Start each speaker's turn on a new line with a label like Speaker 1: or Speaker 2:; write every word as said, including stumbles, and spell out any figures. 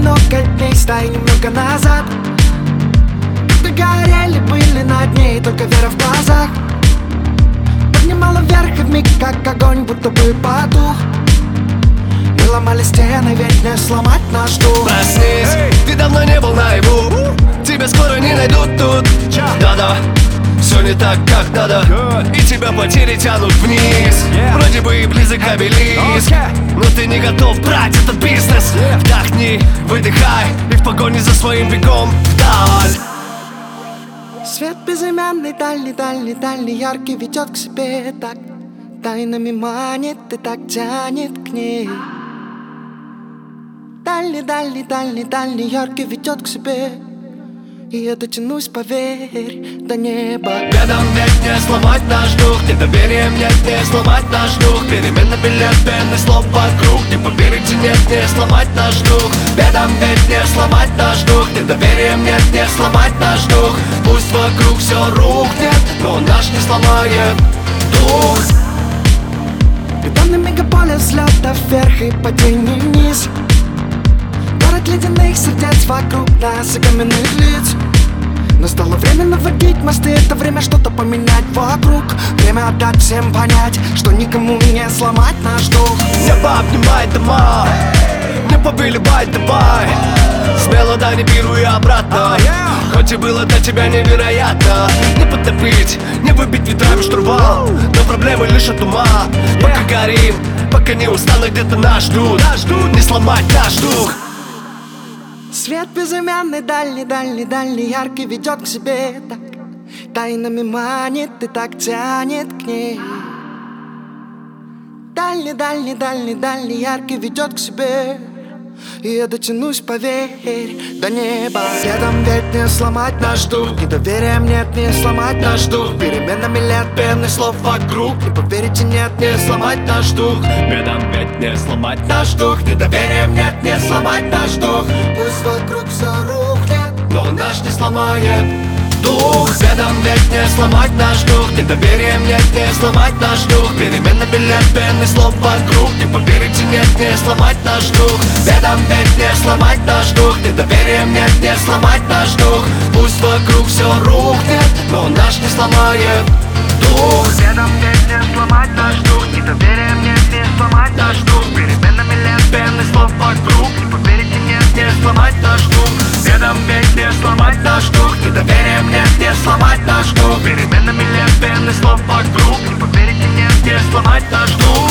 Speaker 1: много дней, стай немного назад, когда горели, были над ней только вера в глазах. Поднимала вверх и вмиг, как огонь, будто бы потух. Мы ломали стены, ведь не сломать наш дух.
Speaker 2: Проснись, ты давно не был наяву, тебя скоро не найдут тут. Да-да, все не так, как надо, и тебя потери тянут вниз. Вроде бы и близок обелиск, но ты не готов брать этот бизнес. Вдохни, выдыхай, и в погоне за своим бегом вдаль.
Speaker 1: Свет безымянный, дальний, дальний, дальний, яркий ведет к себе так, тайнами манит и так тянет к ней. Дальний, дальний, дальний, дальний, яркий ведет к себе, и я дотянусь, поверь, до неба.
Speaker 2: Бедом ведь не сломать наш дух, недоверием нет, не сломать наш дух. Перемена билет, пены слов вокруг, не поверите, нет, не сломать наш дух. Бедом ведь не сломать наш дух, недоверием нет, не сломать наш дух. Пусть вокруг все рухнет, но наш не сломает дух.
Speaker 1: Бетонный мегаполис, взлетов вверх и падений вниз. Город ледяных сердец вокруг нас и каменных лиц. Настало время наводить мосты, это время что-то поменять вокруг. Время отдать всем понять, что никому не сломать наш дух.
Speaker 2: Небо обнимает дома, не повелевай, давай. Смело дай Нибиру и обратно, хоть и было для тебя невероятно. Не потопить, не выбить ветрами штурвал, но проблемы лишь от ума. Пока горим, пока не устанут, где-то нас ждут, не сломать наш дух.
Speaker 1: Свет безымянный, дальний, дальний, дальний, яркий ведет к себе так, тайнами манит и так тянет к ней. Дальний, дальний, дальний, дальний, яркий ведет к себе, и я дотянусь, поверь, до неба. Следом ведь не сломать наш дух, недоверием нет, не сломать наш дух. Переменами лет, пены слов вокруг, не поверите, нет, не сломать наш дух.
Speaker 2: Бедом ведь не сломать наш дух, недоверием нет, не сломать наш дух.
Speaker 1: Пусть вокруг все рухнет,
Speaker 2: но наш не сломает дух. Бедом ведь не сломать наш дух, недоверием нет, не сломать наш дух. Перемена билет, пены слов вокруг, не поверите, нет, не сломать наш дух. Бедом ведь не сломать наш дух, недоверием нет, не сломать наш дух. Пусть вокруг все рухнет, но наш не сломает дух.
Speaker 1: Бедом ведь не сломать наш дух, недоверием нет, не сломать наш дух. Переменами лет, пены слов вокруг, не поверите, нет, не сломать наш дух. Бедом ведь не сломать наш дух, недоверием нет, не сломать наш дух. Переменами лет, пены слов вокруг, не поверите, нет, не сломать наш дух.